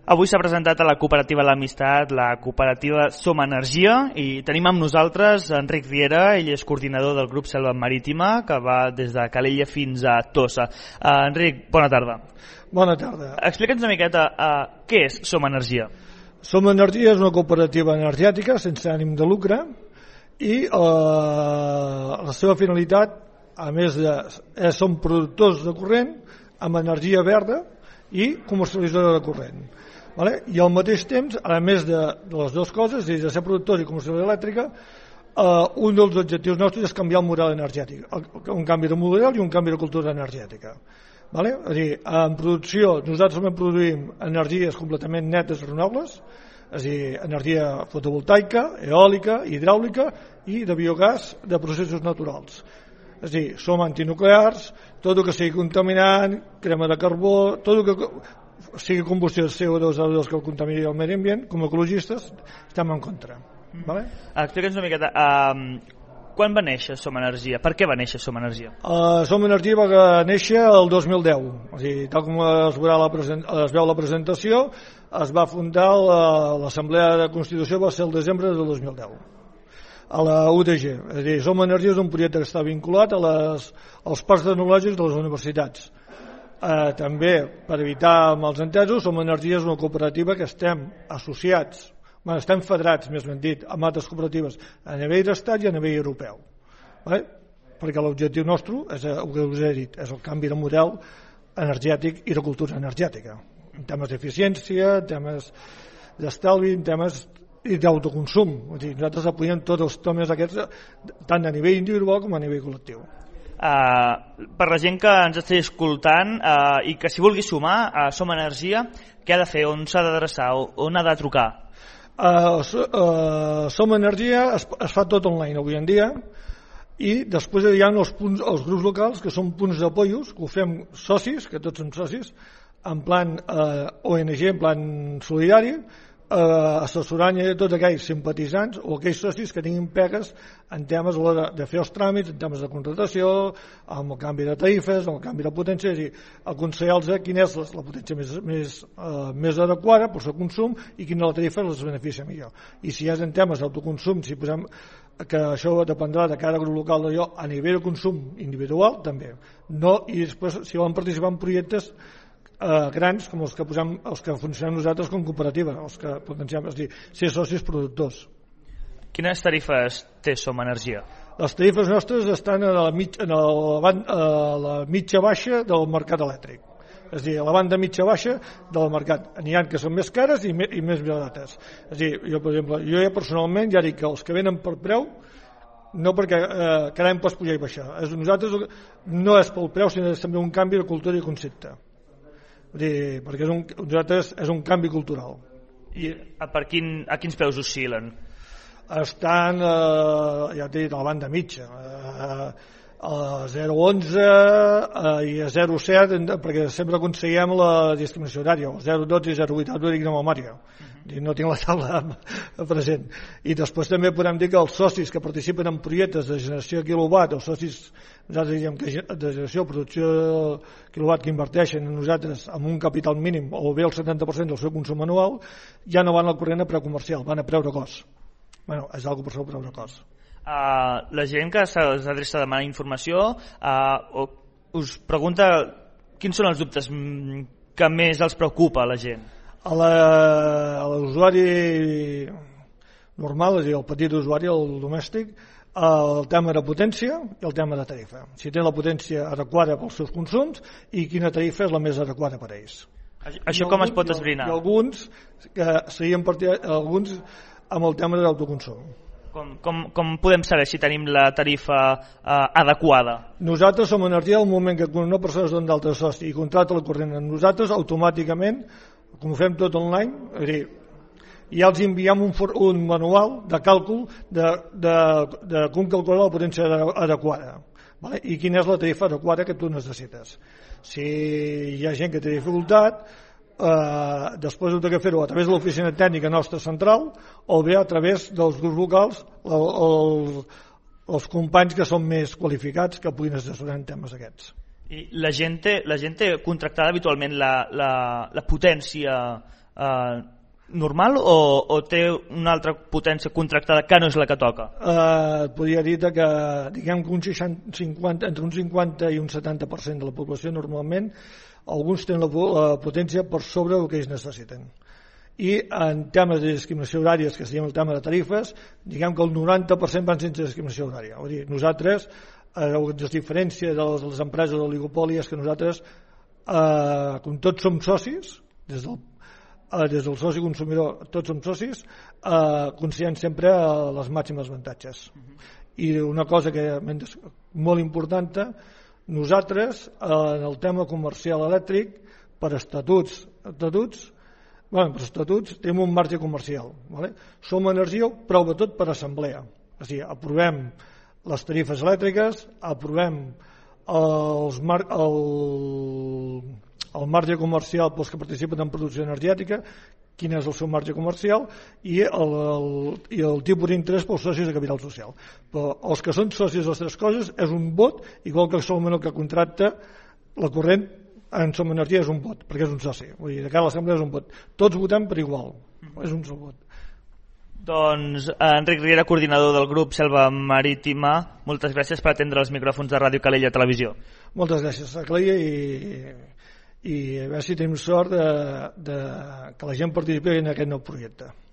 Avui s'ha presentat a la cooperativa L'Amistat, la cooperativa Som Energia, i tenim amb nosaltres Enric Riera. Ell és coordinador del grup Selva Marítima, que va des de Calella fins a Tossa. Enric, bona tarda. Bona tarda. Explica'ns una miqueta què és Som Energia. Som Energia és una cooperativa energètica sense ànim de lucre i la seva finalitat, a més som productors de corrent amb energia verda i comercialitzadora de corrent. I al mateix temps, a més de les dues coses, és de ser productors i comercialitzadora elèctrica, un dels objectius nostres és canviar el model energètic, un canvi de model i un canvi de cultura energètica. És a dir, en producció nosaltres produïm energies completament netes i renovables, és a dir, energia fotovoltaica, eòlica, hidràulica i de biogàs de processos naturals. És a dir, som antinuclears, tot el que sigui contaminant, crema de carbó, tot el que sigui combustió de CO2 que contamini el medi ambient, com a ecologistes estem en contra. Explica'ns una miqueta, quan va néixer Som Energia? Per què va néixer Som Energia? Som Energia va néixer el 2010, és a dir, tal com es veu la presentació, es va fundar l'Assemblea de Constitució, va ser el desembre del 2010. A la UTG, és a dir, Som Energia és un projecte que està vinculat als parcs tecnològics de les universitats. També, per evitar malentesos, Som Energia és una cooperativa que estem associats, estem federats, més ben dit, amb altres cooperatives a nivell d'estat i a nivell europeu. Perquè l'objectiu nostre, és el que us he dit, és el canvi de model energètic i de cultura energètica. En temes d'eficiència, en temes d'estalvi, en temes d'autoconsum. Nosaltres apoyem tots els temes aquests, tant a nivell individual com a nivell col·lectiu. Per la gent que ens estigui escoltant i que s'hi vulgui sumar a Som Energia, què ha de fer? On s'ha d'adreçar? On ha de trucar? Som Energia es fa tot online avui en dia i després hi ha els grups locals que són punts d'apoyos, que ho fem socis, que tots som socis, en plan ONG, en plan solidari, assessorant a tots aquells simpatitzants o aquells socis que tinguin pegues en temes a l'hora de fer els tràmits, en temes de contractació, amb el canvi de tarifes, amb el canvi de potència, és a dir, aconsellar-los quina és la potència més adequada pel seu consum i quina la tarifa els beneficia millor. I si és en temes d'autoconsum, si posem que això dependrà de cada grup local d'allò a nivell de consum individual, també. I després, si volen participar en projectes grans com els que funcionem nosaltres com cooperativa, els que potenciem, és a dir, ser socis productors. Quines tarifes té Som Energia? Les tarifes nostres estan a la mitja baixa del mercat elèctric, és a dir, a la banda mitja baixa del mercat. N'hi ha que són més cares i més barates. És a dir, jo, per exemple, personalment ja dic que els que venen per preu, no perquè cada any pots pujar i baixar, nosaltres no és pel preu, sinó és també un canvi de cultura i concepte. Perquè nosaltres és un canvi cultural. I a quins preus oscil·len? Estan, ja t'he dit, a la banda mitja, a 0,11 i a 0,7, perquè sempre aconseguim la discriminació horària, 0,12 i 0,8, ho dic de memòria, no tinc la taula present. I després també podem dir que els socis que participen en projectes de generació de quilowatt, o socis, nosaltres diguem que de generació o producció de quilowatt que inverteixen en nosaltres amb un capital mínim o bé el 70% del seu consum anual, ja no van al corrent a preu comercial, van a preu de cost. És algo per sobre preu de cost. La gent que s'adreça a demanar informació us pregunta quins són els dubtes que més els preocupa a la gent. A l'usuari normal, és a dir, el petit usuari, el domèstic, el tema de potència i el tema de tarifa. Si té la potència adequada pels seus consums i quina tarifa és la més adequada per a ells. Això com es pot esbrinar? I alguns amb el tema de l'autoconsum. Com podem saber si tenim la tarifa adequada? Nosaltres som Energia, al moment que una persona es dona d'altre soci i contracta la corrent amb nosaltres, automàticament, com ho fem tot online, és a dir, ja els enviem un manual de càlcul de com calcular la potència adequada i quina és la tarifa adequada que tu necessites. Si hi ha gent que té dificultat, després heu de fer-ho a través de l'oficina tècnica nostra central o bé a través dels grups locals, els companys que són més qualificats que puguin assessorar en temes aquests. I la gent té contractada habitualment la potència normal o té una altra potència contractada que no és la que toca? Podria dir que diguem que entre un 50 i un 70% de la població normalment alguns tenen la potència per sobre del que ells necessiten. I en temes de discriminació horària, que seria el tema de tarifes, diguem que el 90% van sense discriminació horària. Vull dir, nosaltres, la diferència de les empreses oligopoli és que nosaltres, com tots som socis, des del soci consumidor, tots som socis, considerem sempre les màximes avantatges. I una cosa que és molt important, nosaltres, en el tema comercial elèctric, per estatuts, tenim un marge comercial. Vale? Som energia, però sobretot per assemblea. O sigui, aprovem les tarifes elèctriques, aprovem el marge comercial pels que participen en producció energètica, quin és el seu marge comercial, i el tipus d'interès pels socis de capital social. Però els que són socis de les tres coses és un vot, igual que solament el que contracta la corrent en Som Energia és un vot, perquè és un soci. Vull dir, de cara a l'assemblea és un vot. Tots votem per igual, és un sol vot. Doncs Enric Riera, coordinador del grup Selva Marítima, moltes gràcies per atendre els micròfons de Ràdio Calella Televisió. Moltes gràcies a Calella i a veure si tenim sort que la gent participi en aquest nou projecte.